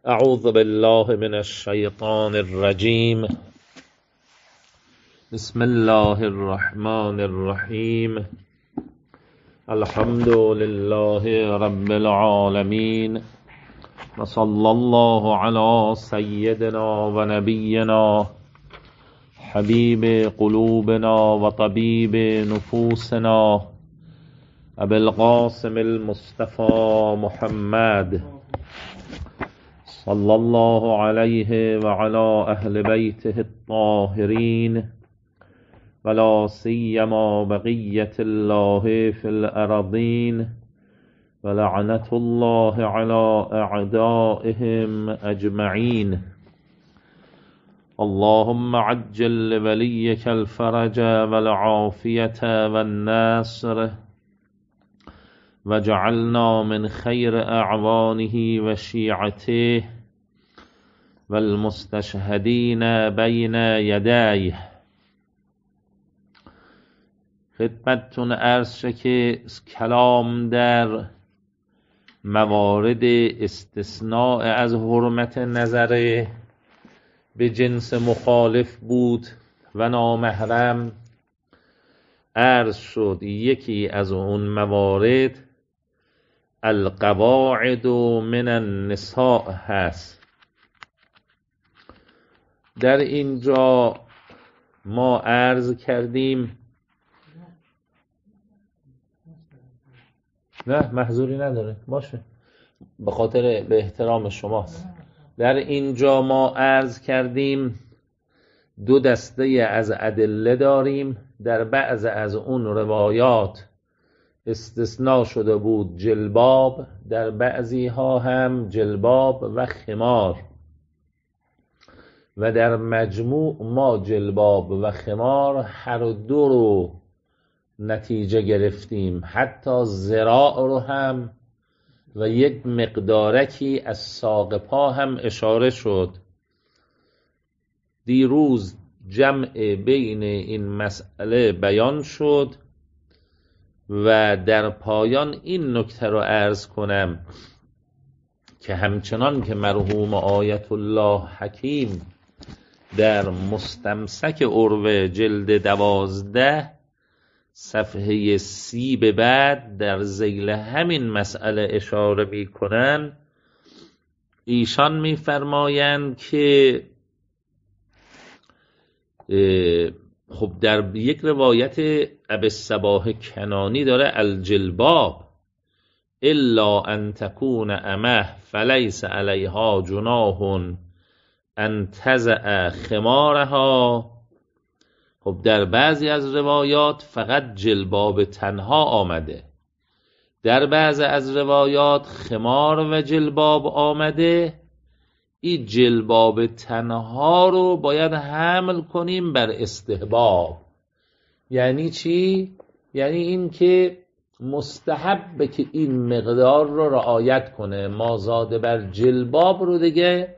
اعوذ بالله من الشیطان الرجیم. بسم الله الرحمن الرحیم. الحمد لله رب العالمین و صلی الله علی سیدنا و نبینا حبیب قلوبنا و طبیب نفوسنا ابی القاسم المصطفى محمد صلی الله علیه و علی اهل بیته الطاهرین ولا سیما بقیة الله فی الارضین ولعنة الله علی اعدائهم اجمعین. اللهم عجل لولیک الفرج والعافیة والنصر وجعلنا من خیر اعوانه و شیعته والمستشهدین بین یدیه. خدمتتون عرض شه که کلام در موارد استثناء از حرمت نظر به جنس مخالف بود و نامحرم. عرض شد یکی از اون موارد القواعد من النساء هست. در اینجا ما عرض کردیم، نه محظوری نداره باشه، به خاطر به احترام شماست. در اینجا ما عرض کردیم دو دسته از ادله داریم. در بعض از اون روایات استثناء شده بود جلباب، در بعضی ها هم جلباب و خمار، و در مجموع ما جلباب و خمار هر دو رو نتیجه گرفتیم، حتی ذراع رو هم و یک مقدارکی از ساق پا هم اشاره شد. دیروز جمع بین این مسئله بیان شد و در پایان این نکته رو عرض کنم که همچنان که مرحوم آیت الله حکیم در مستمسک عروه جلد 12 صفحه 30 به بعد در ذیل همین مسئله اشاره می کنن، ایشان می فرمایند که خب در یک روایت ابی الصباح کنانی داره الجلباب الا ان تکون امه فلیس علیها جناح ان تزع خمارها. خب در بعضی از روایات فقط جلباب تنها آمده، در بعضی از روایات خمار و جلباب آمده. این جلباب تنها رو باید حمل کنیم بر استحباب. یعنی چی؟ یعنی این که مستحبه که این مقدار رو رعایت کنه، مازاد بر جلباب رو دیگه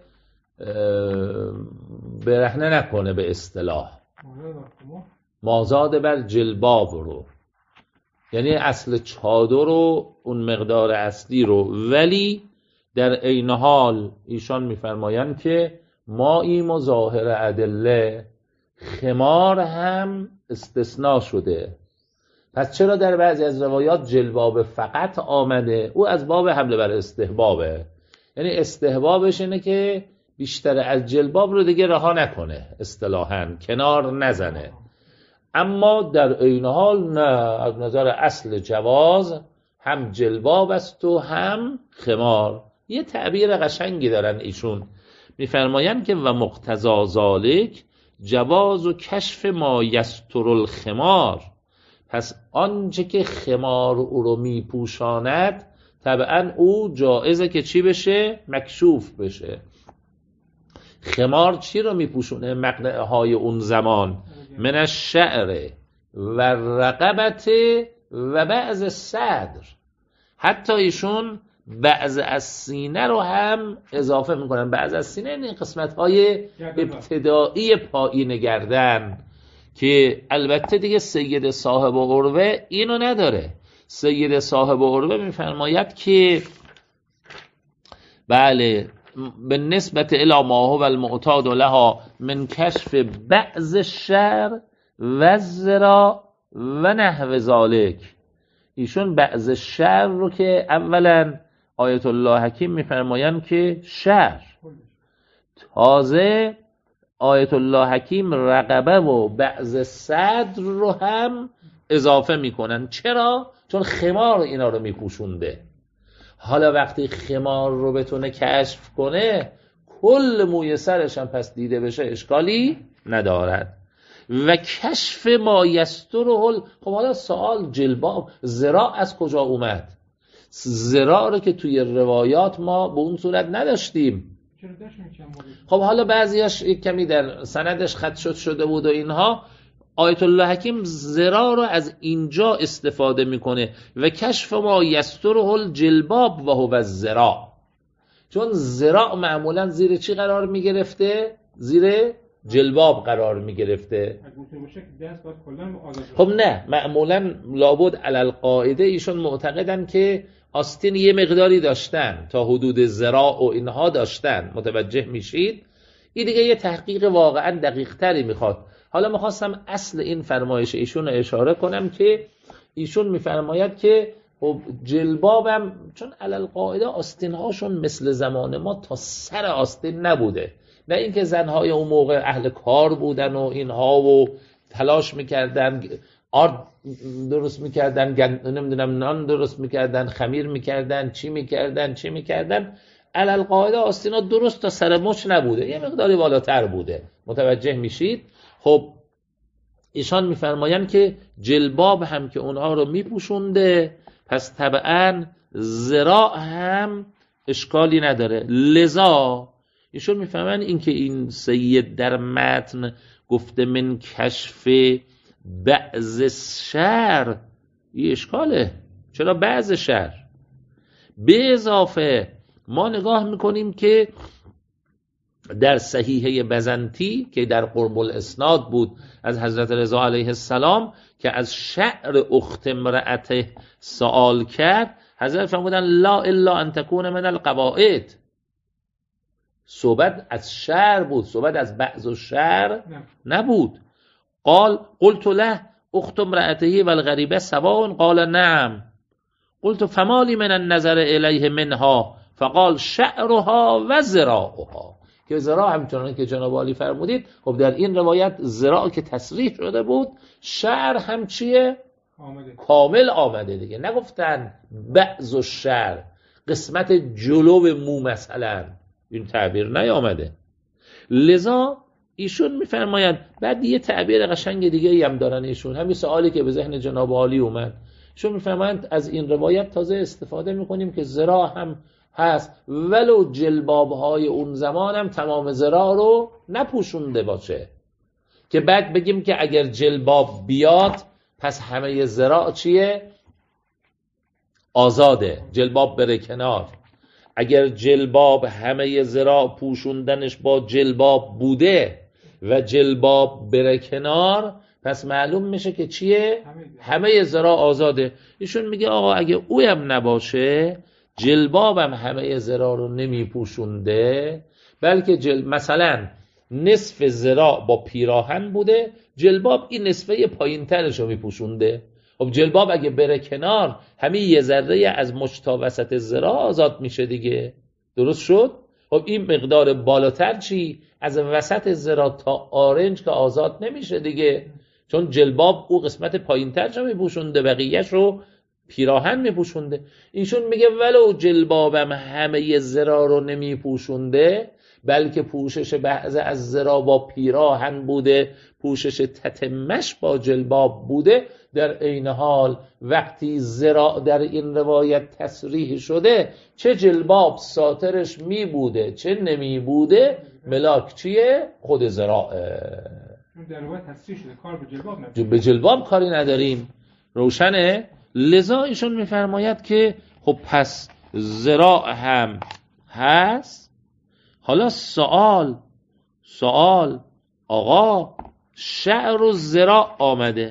برهنه نکنه. به اصطلاح مازاد بر جلباب رو یعنی اصل چادر رو، اون مقدار اصلی رو، ولی در عین حال ایشان میفرمایند که ما این ظاهر ادله خمار هم استثناء شده. پس چرا در بعضی از روایات جلباب فقط آمده؟ او از باب حمل بر استحبابه، یعنی استحبابش اینه که بیشتر از جلباب رو دیگه رها نکنه، اصطلاحاً کنار نزنه. اما در عین حال نه، از نظر اصل جواز هم جلباب است و هم خمار. یه تعبیر قشنگی دارن ایشون، میفرمایند که و مقتضا ذالک جواز و کشف ما یستر الخمار. پس آنچه که خمار او رو میپوشاند طبعا او جایزه که چی بشه؟ مکشوف بشه. خمار چی رو میپوشونه؟ مقنعه های اون زمان، من الشعر و رقبت و بعض صدر. حتی ایشون بعض از سینه رو هم اضافه میکنن. بعض از سینه این قسمت های ابتدایی پایین گردن که البته دیگه سید صاحب عروه اینو نداره. سید صاحب عروه میفرماید که بله به نسبت الی ما هو المعتاد لها من کشف بعض الشعر و الذراع و نحو ذالک. ایشون بعض شعر رو که اولا آیت الله حکیم میفرمایند که شعر، تازه آیت الله حکیم رقبه و بعض صدر رو هم اضافه میکنن. چرا؟ چون خمار اینا رو میپوشونده. حالا وقتی خمار رو بتونه کشف کنه کل موی سرش هم پس دیده بشه اشکالی ندارد. و کشف ما یستره. خب حالا سوال جلباب ذراع از کجا اومد؟ ذراع رو که توی روایات ما به اون صورت نداشتیم. خب حالا بعضیاش یک کمی در سندش خط شده بود و اینها. آیت الله حکیم ذراع رو از اینجا استفاده میکنه و کشف ما یستره الجلباب و هو الذراع. چون ذراع معمولا زیر چی قرار میگرفته؟ زیر جلباب قرار میگرفته. خب نه، معمولا لابد علی القاعده ایشون معتقدن که آستین یه مقداری داشتن، تا حدود ذراع و اینها داشتن. متوجه میشید؟ این دیگه یه تحقیق واقعا دقیق تری میخواد. حالا میخواستم اصل این فرمایش ایشون رو اشاره کنم که ایشون میفرماید که خب جلبابم چون علی القاعده آستین هاشون مثل زمان ما تا سر آستین نبوده، نه اینکه زنهای اون موقع اهل کار بودن و اینها و تلاش میکردن، آرد درست میکردن، نمیدونم نان درست میکردن، خمیر میکردن، چی میکردن. علی القاعده آستینا درست تا سر مچ نبوده، یه مقداری بالاتر بوده. متوجه میشید؟ خب ایشان میفرمایند که جلباب هم که اونها رو میپوشونده، پس طبعا ذراع هم اشکالی نداره. لذا ایشون میفهمن این که این سید در متن گفته من کشف بعض شعر، این اشکاله. چرا بعض شعر؟ به اضافه ما نگاه میکنیم که در صحیحه بزنطی که در قرب الاسناد بود از حضرت رضا علیه السلام که از شعر اخت امرأته سوال کرد، حضرت فرمودن لا الا ان تکون من القواعد. صحبت از شعر بود، صحبت از بعض الشعر نبود. قلت له اخت امرأته والغریبه سواء قال نعم. قلت فمالی من النظر الیه منها فقال شعرها و ذراعها. که ذراع همچنان که جناب عالی فرمودید، خب در این روایت ذراع که تصریح شده بود، شعر هم چیه؟ کامل آمده دیگه. نگفتن بعض الشعر، قسمت جلو مو مثلا، این تعبیر نیامده. لذا ایشون میفرمایند بعد یه تعبیر قشنگ دیگه هم دارن ایشون، همین سوالی که به ذهن جناب عالی اومد. ایشون میفرمایند از این روایت تازه استفاده میکنیم که ذراع هم هست، ولو جلباب‌های اون زمان هم تمام ذراع رو نپوشونده باشه، که بعد بگیم که اگر جلباب بیاد پس همه ذراع چیه؟ آزاده، جلباب بره کنار. اگر جلباب همه ذراع پوشوندنش با جلباب بوده و جلباب بره کنار، پس معلوم میشه که چیه؟ همه ذراع آزاده. ایشون میگه آقا اگه اویم نباشه، جلبابم همه ذراع رو نمیپوشونده، بلکه مثلا نصف ذراع با پیراهن بوده، جلباب این نصفه پایین ترش رو میپوشونده. خب جلباب اگه بره کنار، همین یه ذره از مچ تا وسط ذراع آزاد میشه دیگه. درست شد؟ خب این مقدار بالاتر چی؟ از وسط ذراع تا آرنج که آزاد نمیشه دیگه، چون جلباب او قسمت پایین ترش رو میپوشونده، بقیهش رو پیراهن میپوشونده. ایشون میگه ولو جلبابم همه ذراع رو نمیپوشونده، بلکه پوشش بعض از ذراع با پیراهن بوده، پوشش تتمش با جلباب بوده، در عین حال وقتی ذراع در این روایت تصریح شده، چه جلباب ساترش می بوده چه نمی بوده، ملاک چیه؟ خود ذراعه. در روایت تصریح شده، کار به جلباب نداریم، به جلباب کاری نداریم. روشنه؟ لذا ایشون میفرماید که خب پس ذراع هم هست. حالا سوال آقا، شعر و ذراع آمده،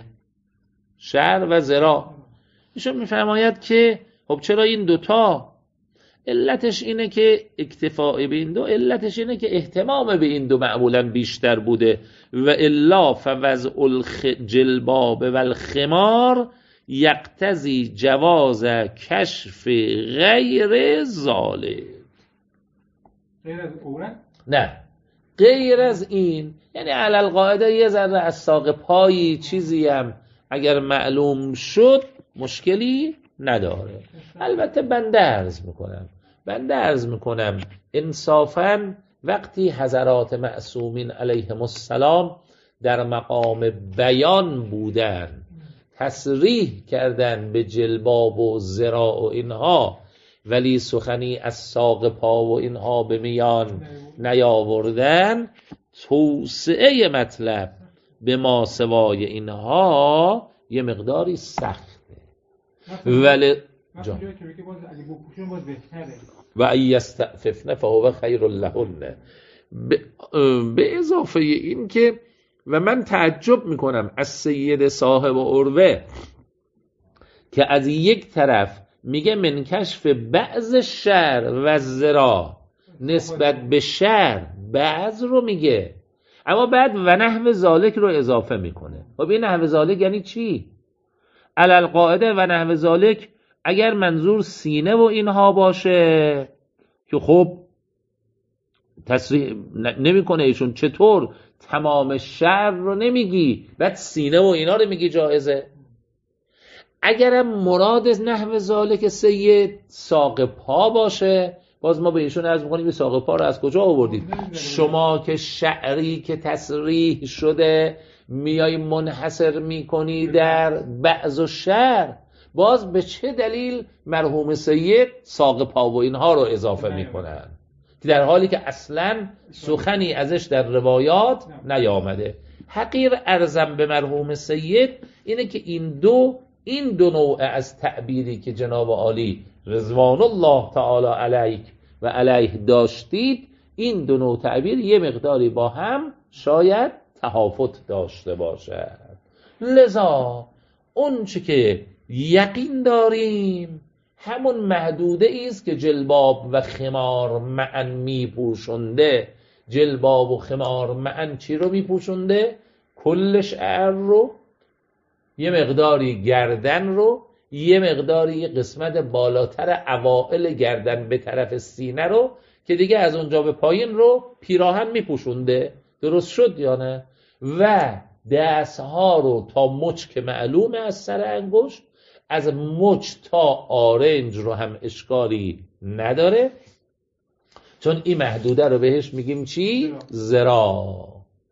شعر و ذراع. ایشون میفرماید که خب چرا این دوتا؟ علتش اینه که اکتفاء به این دو، علتش اینه که اهتمام به این دو معمولا بیشتر بوده و الا فوضع الجلباب و الخمار یقتضی جواز کشف غیر ذالک. غیر از عورت؟ نه، غیر از این یعنی علل قاعده یه ذره از ساق پایی چیزی هم اگر معلوم شد مشکلی نداره. البته بنده عرض میکنم انصافاً وقتی حضرات معصومین علیهم السلام در مقام بیان بودن، تصریح کردن به جلباب و ذراع و اینها، ولی سخنی از ساق پا و اینها به میان نیاوردن، توسعه مطلب به ما سوای اینها یه مقداری سخته. ولی و ایستعففن فهو خیر لهن. به اضافه این که و من تعجب میکنم از سید صاحب عروه که از یک طرف میگه من کشف بعض شعر و ذراع نسبت به شعر بعض رو میگه، اما بعد و نحو ذالک رو اضافه میکنه. خب این نحو ذالک یعنی چی؟ علل قاعده و نحو ذالک اگر منظور سینه و اینها باشه که خب تصریح نمیکنه ایشون، چطور تمام شعر رو نمیگی بعد سینه و اینا رو میگی جایزه؟ اگرم مراد نحو ذالک سید ساق پا باشه، باز ما به ایشون عرض میکنیم ساق پا رو از کجا آوردید؟ شما که شعری که تصریح شده میای منحصر میکنی در بعض شعر، باز به چه دلیل مرحوم سید ساق پا و اینها رو اضافه میکنن که در حالی که اصلا سخنی ازش در روایات نیامده؟ حقیر ارزم به مرحوم سید اینه که این دو نوع از تعبیری که جناب عالی رضوان الله تعالی علیک و علیه داشتید، این دو نوع تعبیر یه مقداری با هم شاید تفاوت داشته باشد. لذا اون چه که یقین داریم همون محدوده ایست که جلباب و خمار معا میپوشنده. جلباب و خمار معا چی رو میپوشنده؟ کل شعر رو، یه مقداری گردن رو، یه مقداری قسمت بالاتر اوائل گردن به طرف سینه رو که دیگه از اونجا به پایین رو پیراهن میپوشنده. درست شد یا نه؟ و دستها رو تا مچ که معلومه از سر انگشت، از مچ تا آرنج رو هم اشکالی نداره، چون این محدوده رو بهش میگیم چی؟ ذراع.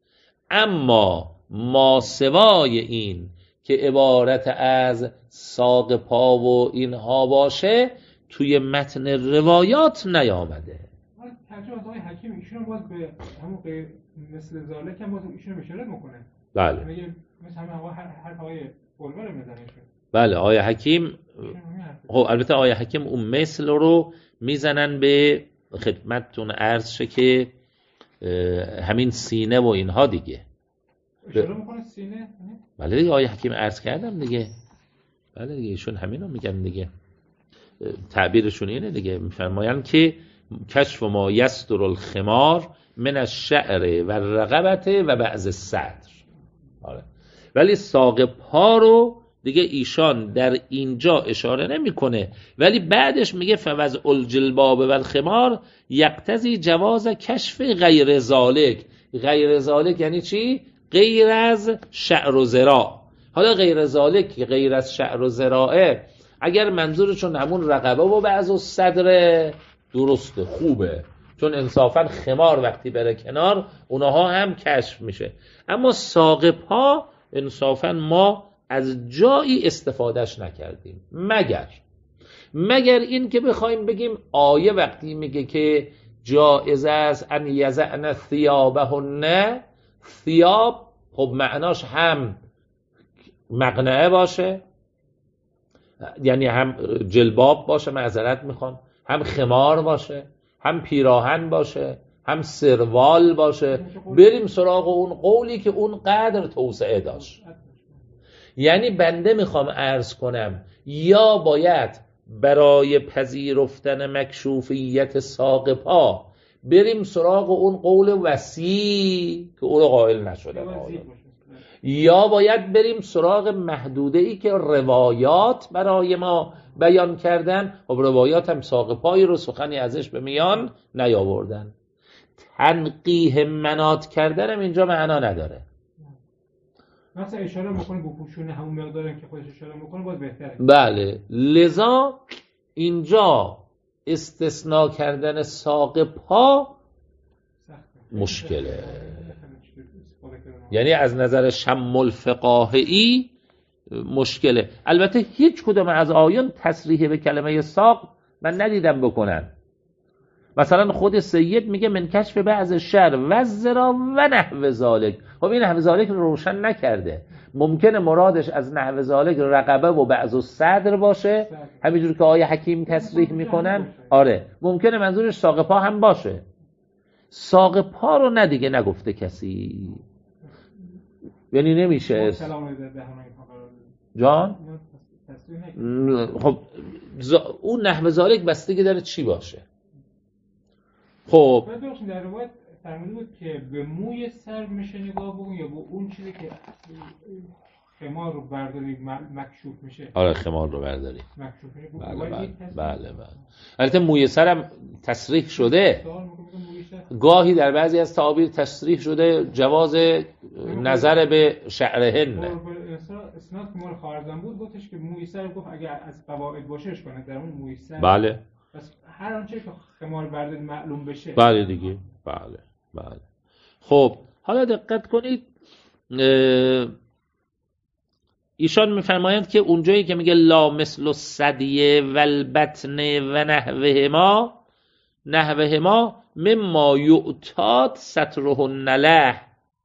اما ما سوای این که عبارت از ساق پا و اینها باشه توی متن روایات نیامده. ترجمه از آقای حکیم ایشون باز به همون مثل ذالک هم باز ایشون اشاره میکنه. بله. میگه مثلا هر آقای قربه رو میزنه. بله آقای حکیم. خب البته آقای حکیم اون مثل رو میزنن به خدمتتون عرض شه که همین سینه و اینها دیگه. اشاره میکنه سینه؟ بله دیگه آقای حکیم عرض کردم دیگه. بله دیگه ایشون همین رو میگن دیگه. تعبیرشون اینه دیگه، میفرمایند که کشف ما یستر الخمار من الشعر و الرقبت و بعض الصدر. ولی ساق پا رو دیگه ایشان در اینجا اشاره نمیکنه، ولی بعدش میگه فوضع الجلباب و الخمار یقتضی جواز کشف غیر ذالک. غیر ذالک یعنی چی؟ غیر از شعر و ذراع. حالا غیر ذالک که غیر از شعر و ذراعه، اگر منظورشون همون رقبه و بعض الصدر، درسته، خوبه، چون انصافا خمار وقتی بره کنار اونها هم کشف میشه. اما ساق پا انصافا ما از جایی استفادهش نکردیم، مگر این که بخوایم بگیم آیه وقتی میگه که جائز است ان یزعن ثیابهن، ثیاب خب معناش هم مقنعه باشه، یعنی هم جلباب باشه، معذرت میخوام، هم خمار باشه، هم پیراهن باشه، هم سروال باشه. بریم سراغ اون قولی که اون قدر توسعه داشت. یعنی بنده میخوام عرض کنم یا باید برای پذیرفتن مکشوفیت ساق پا بریم سراغ اون قول وسیع که او رو قائل نشدن، یا باید بریم سراغ محدوده‌ای که روایات برای ما بیان کردن؟ خب روایات هم ساق پایی رو سخنی ازش به میان نیاوردن. تنقیح منات کردن هم اینجا معنا نداره. مثلا اشاره میکنه به پوشونه همون مقداری که خودش اشاره میکنه باز بهتره. بله، لذا اینجا استثناء کردن ساق پا مشکله. یعنی از نظر شم الفقاهی مشکله. البته هیچ کدوم از آیان تصریح به کلمه ساق من ندیدم بکنن. مثلا خود سید میگه من کشف بعض شر و زرا و نحو ذالک. خب این نحو ذالک رو روشن نکرده. ممکنه مرادش از نحو ذالک رقبه و بعض الصدر باشه، همینجور که آیه حکیم تصریح میکنن. آره ممکنه منظورش ساق پا هم باشه. ساق پا رو ندیگه نگفته کسی، یعنی نمیشه جان. خب اون نحو ذالک بستگی داره چی باشه. خب در روایت فرموده بود که به موی سر میشه نگاه بکن یا به اون چیزی که خمار رو برداری مکشوف میشه؟ آره خمار رو برداری مکشوف میشه. بله. البته موی سر هم تصریح شده، گاهی در بعضی از تعابیر تصریح شده جواز نظر به شعرهن. اسناد که مال خوارزم بود گفتش که موی سر گفت اگر از قواعد باشش کنه در اون موی سر. بله. پس هر آنچه که خمار برداری معلوم بشه. بله دیگه. بله. خب حالا دقت کنید، ایشان میفرمایند که اونجایی که میگه لا مثل الثدی و البطن و نحوهما مما یعتاد سترهن له،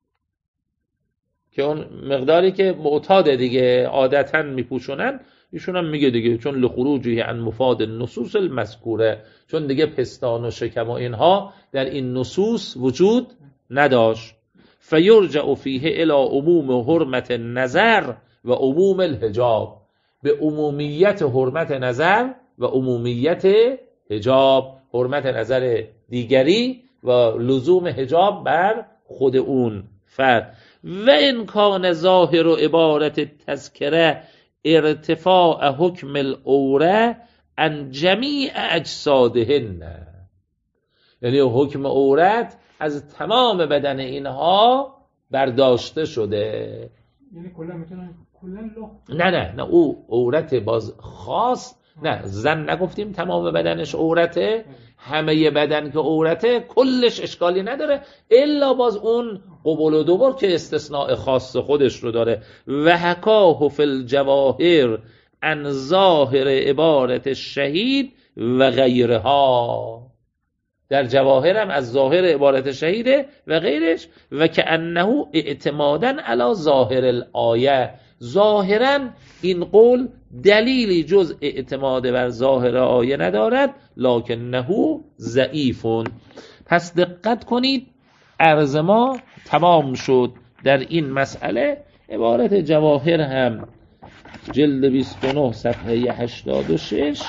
که اون مقداری که معتاده دیگه عادتاً میپوشونن، ایشون هم میگه دیگه چون لخروجه عن مفاد النصوص المذکوره، چون دیگه پستان و شکم و اینها در این نصوص وجود نداشت. فیرجع فیه الی عموم حرمت نظر و عموم الحجاب، به عمومیت حرمت نظر و عمومیت حجاب، حرمت نظر دیگری و لزوم حجاب بر خود اون فرد. و ان کان ظاهر و عبارت تذکره ارتفاع حکم العوره عن جمیع اجسادهن، یعنی حکم عورت از تمام بدن اینها برداشته شده. یعنی کلا میتونن نه او عورت باز خاص، نه زن نگفتیم تمام بدنش عورته، همه بدن که عورته کلش اشکالی نداره، الا باز اون قبول و دبر که استثناء خاص خودش رو داره. و حکاه فی الجواهر عن ظاهر عبارت شهید و غیرها، در جواهر هم از ظاهر عبارت شهیده و غیرش. و که انه اعتمادا علی ظاهر الآیه، ظاهرا این قول دلیلی جز اعتماد بر ظاهر آیه ندارد، لکنه ضعیفون. پس دقت کنید، عرض ما تمام شد در این مسئله. عبارت جواهر هم جلد 29 صفحه 86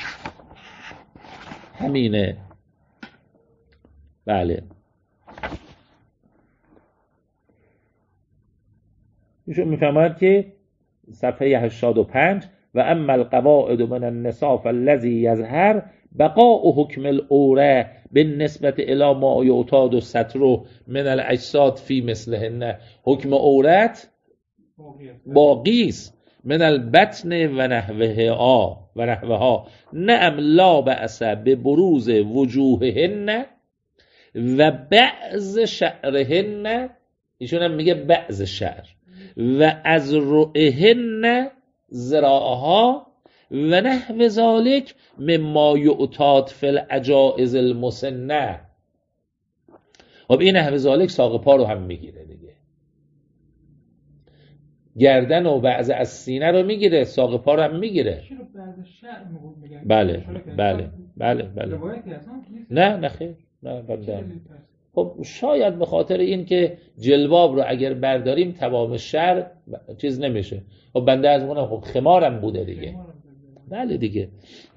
همینه. بله ایشون میفهمد که صفحه 85 و اما القواعد من النساء فالذی یظهر بقاء حکم العوره بالنسبه الی ما یعتاد ستره من الاجساد فی مثلهن، حکم عورت باقی است من البطن و نحوها نعم لا بأس ببروز وجوههن و بعض شعرهن، ایشون هم میگه بعض شعر، و از رؤهن ذراعها و نحو ذالک مما یعتاد فی العجائز المسنه. خب این نحو ذالک ساق پا رو هم میگیره دیگه، گردن و بعض از سینه رو میگیره، ساق پا رو هم میگیره. بله. نه خیر، نه بدن. خب شاید به خاطر این که جلباب رو اگر برداریم تمام شر چیز نمیشه. خب بنده از اونم خب خمارم بوده دیگه. بله دیگه.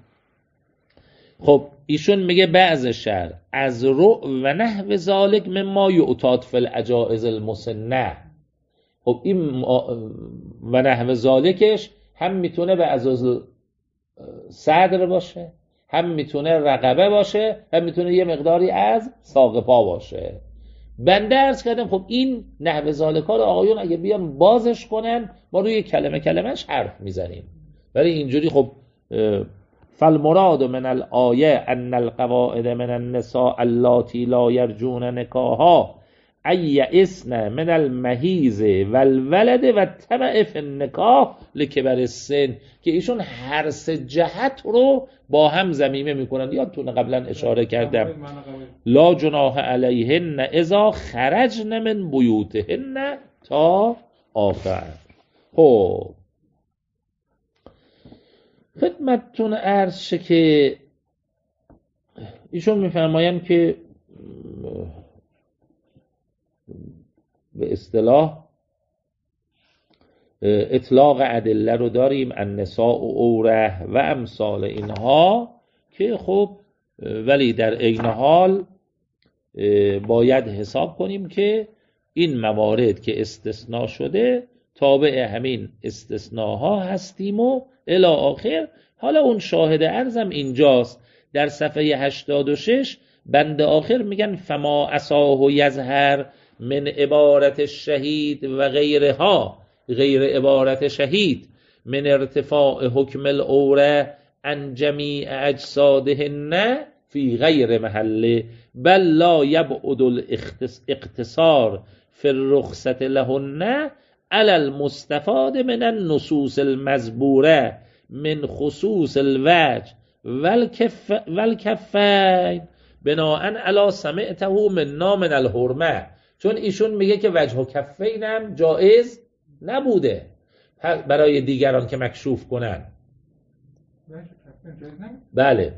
خب ایشون میگه بعض شعر از رو و نحو ذالک مما یعتاد فی العجائز المسنه. خب این و نحو ذالکش هم میتونه به عزازل صدر باشه، هم میتونه رقبه باشه، هم میتونه یه مقداری از ساق پا باشه. بنده عرض کردم خب این نحو ذالکا رو آقایون اگه بیان بازش کنن ما روی کلمه کلمهش حرف میزنیم، ولی اینجوری خب فالمراد من الآیه ان القواعد من النساء اللاتی لا یرجون نکاحا ایئسن من المحیض والولد و طمع فی النکاح لکبر السن، که ایشون هر سه جهت رو با هم ضمیمه میکنن. یادتونه قبلا اشاره کردم لا جناح علیهن اذا خرجن من بیوتهن تا آخر. خب خدمتتون عرض شه که ایشون میفرمایند که به اصطلاح اطلاق ادله رو داریم النساء و اوره و امثال اینها، که خب ولی در عین حال باید حساب کنیم که این موارد که استثناء شده تابع همین استثناها هستیم و الی آخر. حالا اون شاهد عرضم اینجاست در صفحه 86 بند آخر میگن فما اساه یظهر من عبارت شهید و غیرها، غیر عبارت شهید من ارتفاع حکم العوره عن جمیع اجسادهن فی غیر محله بل لا یبعد الاقتصار فی الرخصت لهن علی المستفاد من النصوص المزبوره من خصوص الوجه والکفین بناء علی سمعته منا من الحرمه. چون ایشون میگه که وجه و کفین هم جایز نبوده برای دیگران که مکشوف کنن. بله.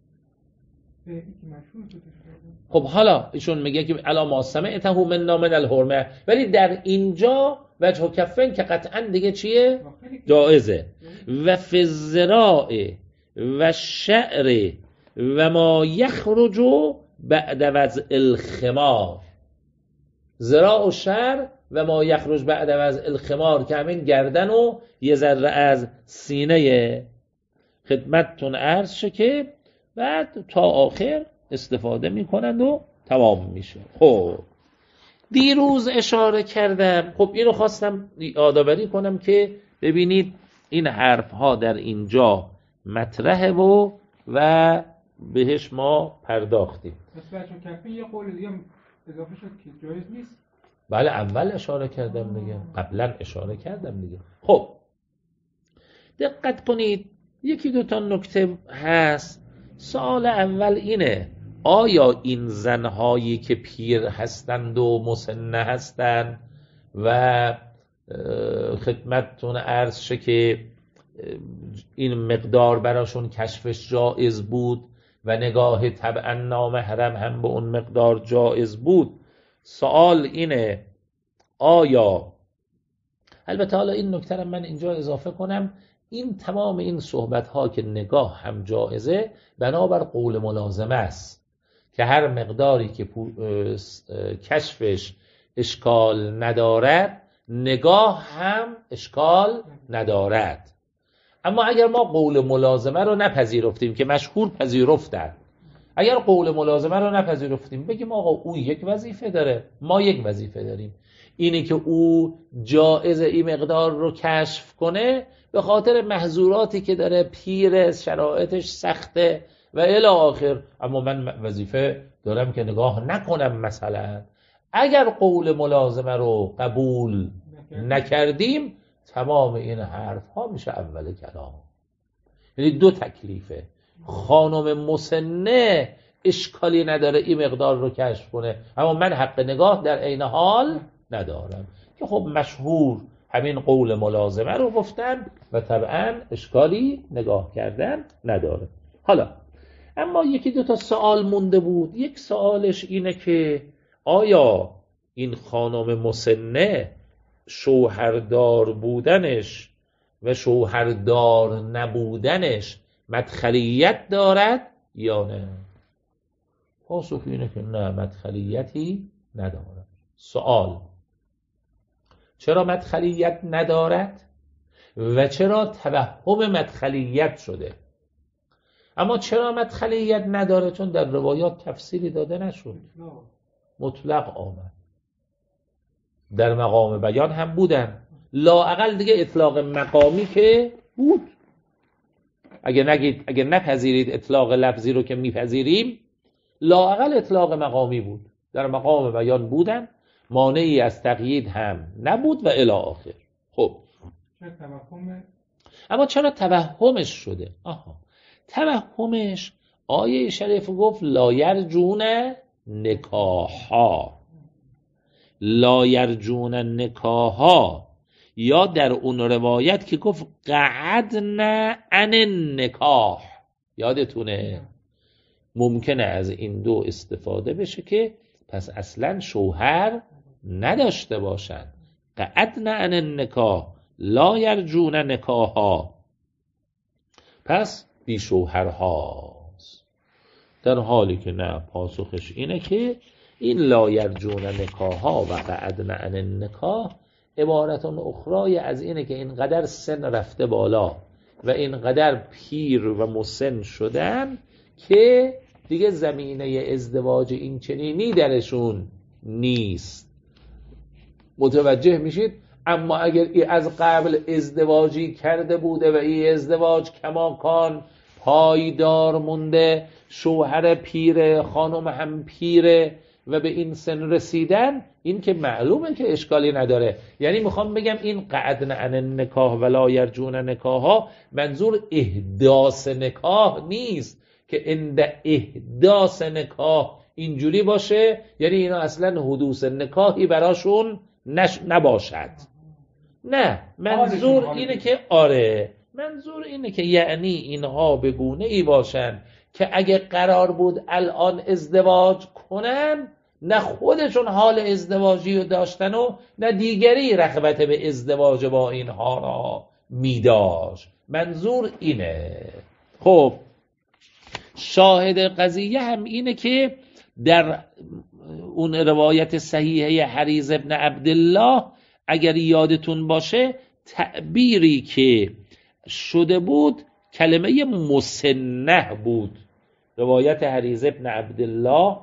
خب حالا ایشون میگه که علی ما سمعته منا من الحرمه، ولی در اینجا وجه و کفین که قطعا دیگه چیه؟ جایزه. و فی الذراع و شعر و ما یخرج بعد وضع الخمار، ذراع و شعر و ما یخرج بعد وضع الخمار که همین گردن و یه ذره از سینه. خدمتتون عرض شه که بعد تا آخر استفاده میکنند و تمام میشه. خب دیروز اشاره کردم، خب اینو خواستم یادآوری کنم که ببینید این حرف ها در اینجا مطرحه و بهش ما پرداختیم. بس بچه کفی یه قول دیگه اضافه شد که جایز نیست. بله اول اشاره کردم دیگه، قبلا اشاره کردم دیگه. خب دقت کنید یکی دو تا نکته هست. سوال اول اینه آیا این زنهایی که پیر هستند و مسنه هستند و خدمتتون عرض شه که این مقدار براشون کشفش جائز بود و نگاه طبعا نامحرم هم به اون مقدار جائز بود، سوال اینه آیا، البته حالا این نکته من اینجا اضافه کنم، این تمام این صحبت ها که نگاه هم جائزه بنابر قول ملازمه است که هر مقداری که کشفش اشکال ندارد نگاه هم اشکال ندارد. اما اگر ما قول ملازمه رو نپذیرفتیم که مشهور پذیرفتن، اگر قول ملازمه رو نپذیرفتیم بگیم آقا او یک وظیفه داره ما یک وظیفه داریم، اینی که او جایز این مقدار رو کشف کنه به خاطر محظوراتی که داره، پیر، شرایطش سخته و الی آخر، اما من وظیفه دارم که نگاه نکنم. مثلا اگر قول ملازمه رو قبول نکردیم تمام این حرف ها میشه اول کلام. یعنی دو تکلیفه، خانم مسنه اشکالی نداره این مقدار رو کشف کنه اما من حق نگاه در عین حال ندارم، که خب مشهور همین قول ملازمه رو گفتن و طبعا اشکالی نگاه کردن نداره. حالا اما یکی دو تا سوال مونده بود. یک سوالش اینه که آیا این خانم مسنه شوهردار بودنش و شوهردار نبودنش مدخلیت دارد یا نه؟ پاسخ اینه که نه، مدخلیتی ندارد. سوال: چرا مدخلیت ندارد و چرا توهم مدخلیت شده؟ اما چرا مدخلیت نداره؟ چون در روایات تفسیری داده نشد، مطلق آمد. در مقام بیان هم بودن، لااقل دیگه اطلاق مقامی که بود. اگه نپذیرید اطلاق لفظی رو که میپذیریم، لااقل اطلاق مقامی بود. در مقام بیان بودن، مانعی از تقیید هم نبود و الی آخر. خب اما چرا توهمش شده؟ توهمش آیه شریف گفت لا یرجون نکاحا، لا یرجون نکاحا، یا در اون روایت که گفت قعدنا عن النکاح. یادتونه؟ ممکنه از این دو استفاده بشه که پس اصلا شوهر نداشته باشند. قعدنا عن النکاح لا یرجون نکاحا، پس بی شوهرهاست. در حالی که نه، پاسخش اینه که این لا یرجون نکاحا و قعدنا عن النکاح عبارتون اخرای از اینه که اینقدر سن رفته بالا و اینقدر پیر و مسن شدن که دیگه زمینه ازدواج این چنینی درشون نیست. متوجه میشید؟ اما اگر ای از قبل ازدواجی کرده بوده و این ازدواج کماکان پایدار مونده، شوهر پیره، خانم هم پیره و به این سن رسیدن، این که معلومه که اشکالی نداره. یعنی میخوام بگم این قعدنا عن النکاح ولا یرجون نکاحا منظور احداث نکاح نیست که عند احداث نکاح اینجوری باشه، یعنی اینا اصلا حدوث نکاحی براشون نباشد. نه، منظور اینه که منظور اینه که یعنی اینها به گونه ای باشن که اگه قرار بود الان ازدواج کنن، نه خودشون حال ازدواجی رو داشتن و نه دیگری رغبت به ازدواج با اینها را میداشت. منظور اینه. خب شاهد قضیه هم اینه که در اون روایت صحیحه حریز ابن عبدالله اگر یادتون باشه، تعبیری که شده بود کلمه مسنه بود. روایت حریز ابن عبدالله،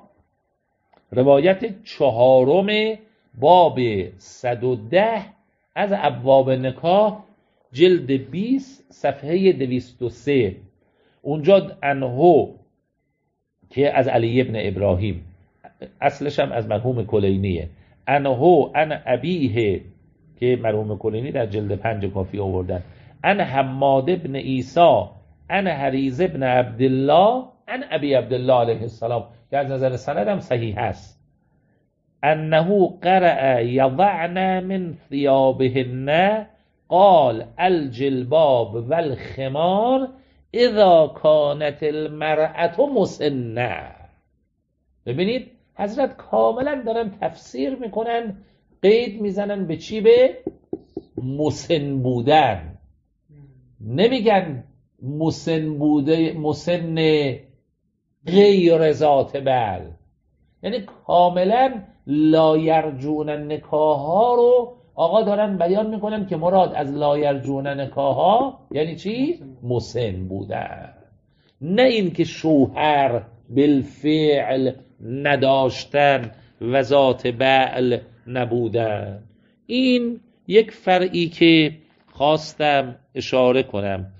روایت 4 باب 110 از ابواب نکاح، جلد 20 صفحه 203. اونجا انهو که از علی ابن ابراهیم، اصلش هم از مرحوم کلینیه، انهو ان ابیه که مرحوم کلینی در جلد 5 کافی آوردن، ان حماد ابن عیسی ان حریز ابن عبدالله ان ابی عبدالله علیه السلام، که از نظر سند هم صحیح هست، انه قرأ یضعن من ثیابهن قال الجلباب والخمار اذا کانت المرأة مسنه. ببینید حضرت کاملا دارن تفسیر میکنن، قید میزنن به چی؟ به مسن بودن. نمیگن مسن بوده، مسن غیر ذات بل. یعنی کاملا لا یرجون نکاحا رو آقا دارن بیان میکنن که مراد از لا یرجون نکاحا یعنی چی؟ مسن بودن، نه این که شوهر بالفعل نداشتن و ذات بعل نبودن. این یک فرعی که خواستم اشاره کنم.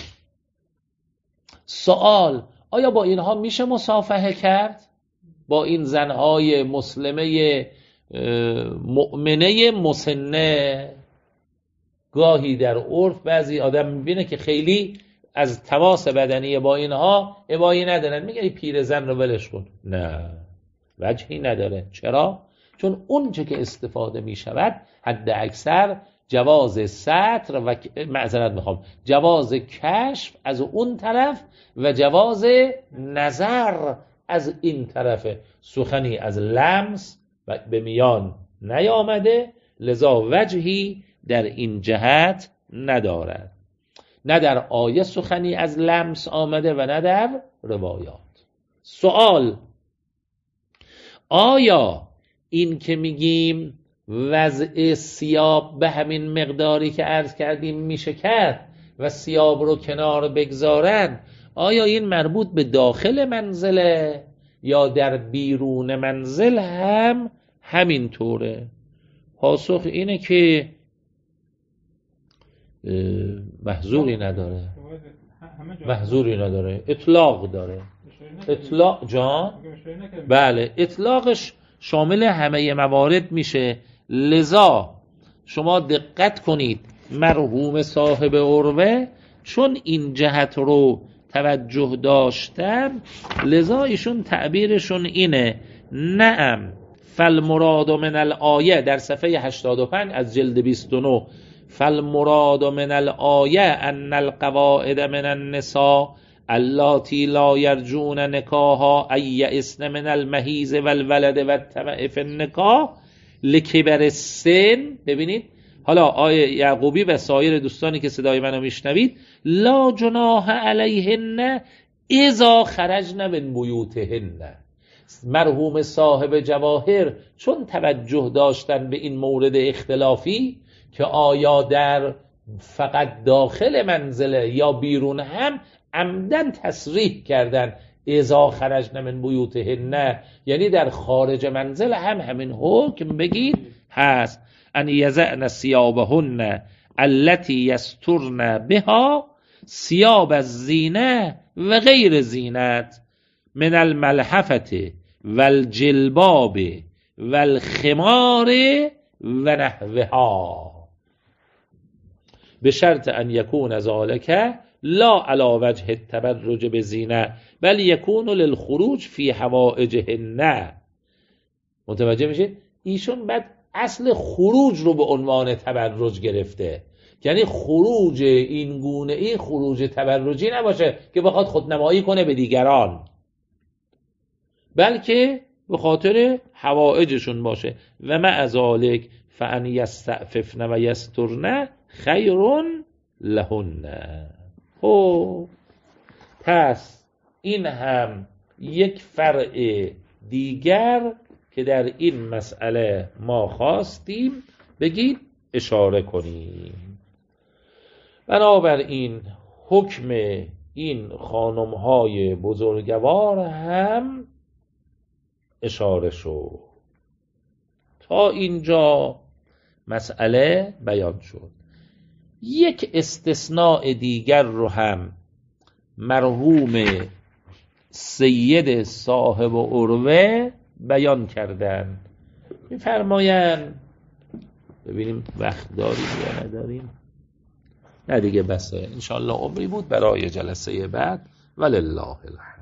سوال: آیا با اینها میشه مصافحه کرد؟ با این زنهای مسلمه مؤمنه مسنه؟ گاهی در عرف بعضی آدم میبینه که خیلی از تماس بدنی با اینها ابایی ندارن، میگه ای پیر زن رو ولش کن. نه، وجهی نداره. چرا؟ چون اون چه که استفاده میشود حد اکثر جواز ستر و جواز کشف از اون طرف و جواز نظر از این طرف. سخنی از لمس به میان نیامده، لذا وجهی در این جهت ندارد. نه در آیه سخنی از لمس آمده و نه در روایات. سوال: آیا این که میگیم وضع ثیاب به همین مقداری که عرض کردیم میشه کرد و ثیاب رو کنار بگذارن، آیا این مربوط به داخل منزله یا در بیرون منزل هم همین طوره؟ پاسخ اینه که محظوری نداره، محظوری نداره، اطلاق داره. اطلاق جان؟ بله، اطلاقش شامل همه موارد میشه. لذا شما دقت کنید، مرحوم صاحب عروه چون این جهت رو توجه داشتن، لذا ایشون تعبیرشون اینه: نعم فالمراد من الآیه، در صفحه 85 از جلد 29، فالمراد من الآیه ان القواعد من النساء اللاتی لا یرجون نکاها ایئسن من المحیض والولد والطمع فی النکاح لکبر السن. ببینید حالا آیه یعقوبی و سایر دوستانی که صدای منو میشنوید، لا جناح علیهن اذا خرجن من بیوتهن. مرحوم صاحب جواهر چون توجه داشتن به این مورد اختلافی که آیا در فقط داخل منزله یا بیرون، هم عمدن تصریح کردن اذا خرجن من بیوتهن، یعنی در خارج منزل هم همین حکم بگید هست. ان یضعن ثیابهن التي یسترن بها ثیاب الزینه و غیر زینت من الملحفه والجلباب والخمار و نحوها به شرط ان یکون ذلک لا علی وجه التبرج بزینه بل یکون للخروج فی حوائجهن. متوجه میشید؟ ایشون بعد اصل خروج رو به عنوان تبرج گرفته، یعنی خروج این گونه ای خروج تبرجی نباشه که بخواد خودنمایی کنه به دیگران، بلکه به خاطر حوائجشون باشه. و مع ذالک فان یستعففن و یسترن خیر لهن. پس این هم یک فرع دیگر که در این مسئله ما خواستیم بگید اشاره کنیم. بنابراین حکم این خانم‌های بزرگوار هم اشاره شد. تا اینجا مسئله بیان شد. یک استثناء دیگر رو هم مرحوم سید صاحب عروه بیان کردن. می‌فرمایند، ببینیم وقت داریم یا نداریم. نه دیگه بسه، انشالله عمری بود برای جلسه بعد. ولله الحمد.